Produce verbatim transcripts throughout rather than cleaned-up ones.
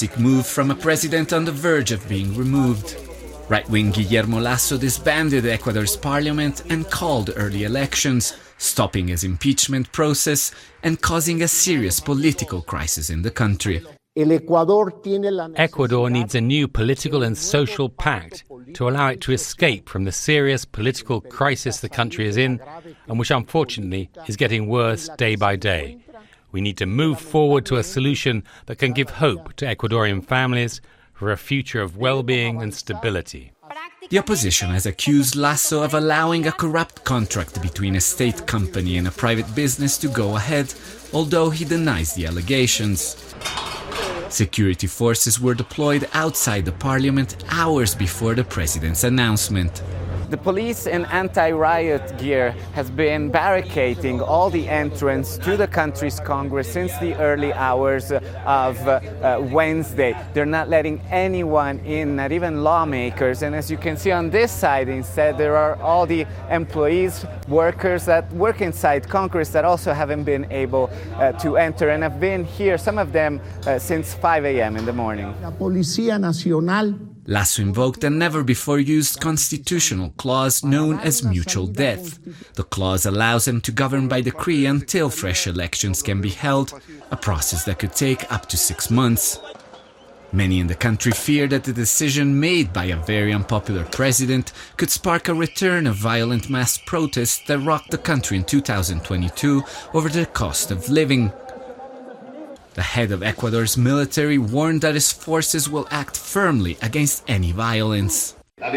drastic move from a president on the verge of being removed. Right-wing Guillermo Lasso disbanded Ecuador's parliament and called early elections, stopping his impeachment process and causing a serious political crisis in the country. Ecuador needs a new political and social pact to allow it to escape from the serious political crisis the country is in, and which unfortunately is getting worse day by day. We need to move forward to a solution that can give hope to Ecuadorian families for a future of well-being and stability. The opposition has accused Lasso of allowing a corrupt contract between a state company and a private business to go ahead, although he denies the allegations. Security forces were deployed outside the parliament hours before the president's announcement. The police in anti-riot gear has been barricading all the entrance to the country's Congress since the early hours of uh, uh, Wednesday. They're not letting anyone in, not even lawmakers. And as you can see on this side, instead, there are all the employees, workers that work inside Congress that also haven't been able uh, to enter and have been here, some of them uh, since five a m in the morning. La Policía Nacional Lasso invoked a never-before-used constitutional clause known as mutual death. The clause allows him to govern by decree until fresh elections can be held, a process that could take up to six months. Many in the country fear that the decision made by a very unpopular president could spark a return of violent mass protests that rocked the country in two thousand twenty-two over the cost of living. The head of Ecuador's military warned that his forces will act firmly against any violence. The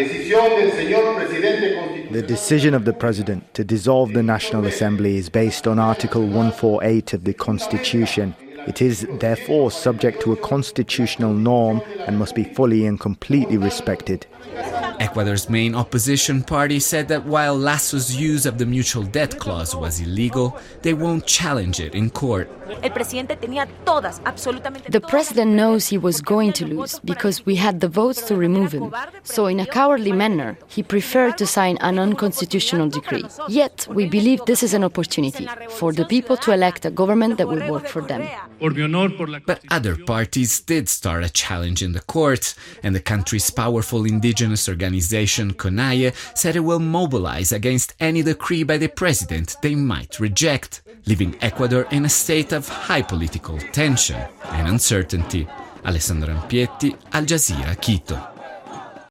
decision of the President to dissolve the National Assembly is based on Article one forty-eight of the Constitution. It is, therefore, subject to a constitutional norm and must be fully and completely respected. Ecuador's main opposition party said that while Lasso's use of the mutual debt clause was illegal, they won't challenge it in court. The president knows he was going to lose because we had the votes to remove him. So in a cowardly manner, he preferred to sign an unconstitutional decree. Yet, we believe this is an opportunity for the people to elect a government that will work for them. But other parties did start a challenge in the courts, and the country's powerful indigenous organization, CONAIE, said it will mobilize against any decree by the president they might reject, leaving Ecuador in a state of high political tension and uncertainty. Alessandro Ampietti, Al Jazeera, Quito.